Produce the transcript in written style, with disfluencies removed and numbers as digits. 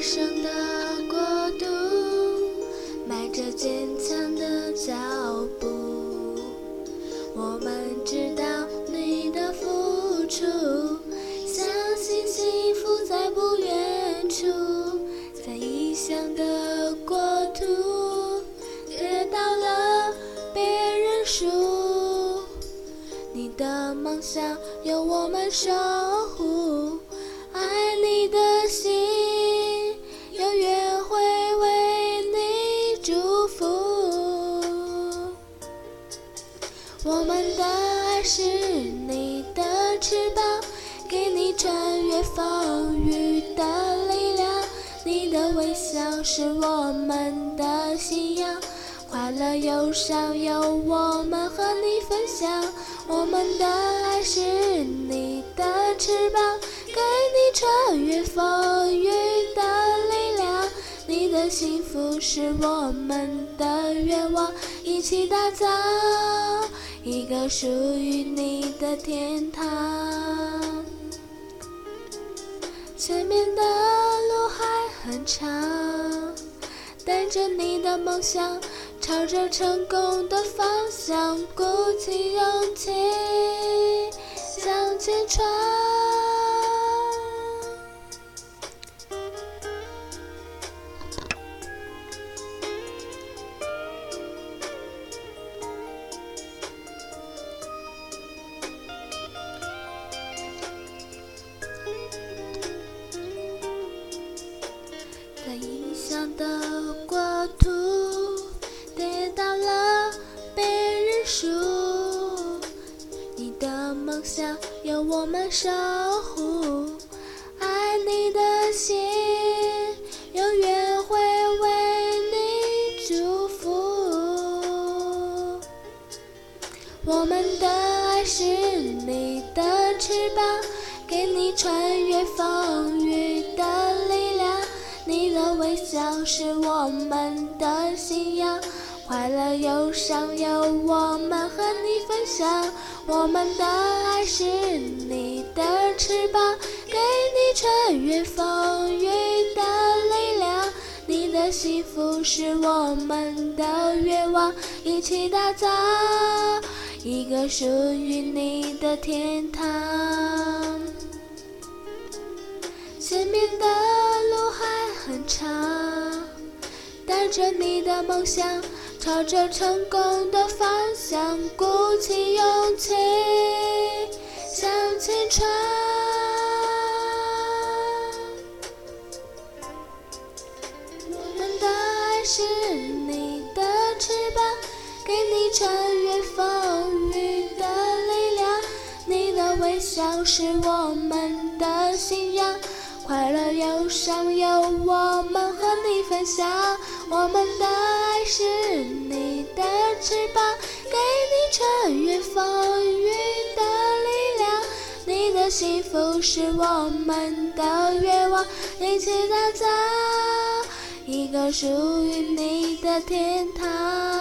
生的国度，迈着坚强的脚步。我们知道你的付出，相信幸福在不远处，在异乡的国土，跌倒了别认输。你的梦想由我们守护，爱你的心永远会为你祝福。我们的爱是你的翅膀，给你穿越风雨的力量。你的微笑是我们的信仰，快乐忧伤由我们和你分享。我们的爱是你的翅膀，给你穿越风雨的力量。你的幸福是我们的愿望，一起打造一个属于你的天堂。前面的路还很长，带着你的梦想，朝着成功的方向，鼓起勇气向前闯。在异乡的国土，跌倒了被认输。你的梦想由我们守护，爱你的心永远会为你祝福。我们的爱是你的翅膀，给你穿越风雨的力量。你的微笑是我们的信仰，快乐忧伤由我们和你分享。我们的爱是你的翅膀，给你穿越风雨的力量。你的幸福是我们的愿望，一起打造一个属于你的天堂。前面的路还很长，带着你的梦想，朝着成功的方向，鼓起勇气向前闯。我们的爱是你的翅膀，给你穿越风雨的力量。你的微笑是我们的信仰，快乐忧伤由我们和你分享。我们的爱是你的翅膀，给你穿越风雨的力量。你的幸福是我们的愿望，一起打造一个属于你的天堂。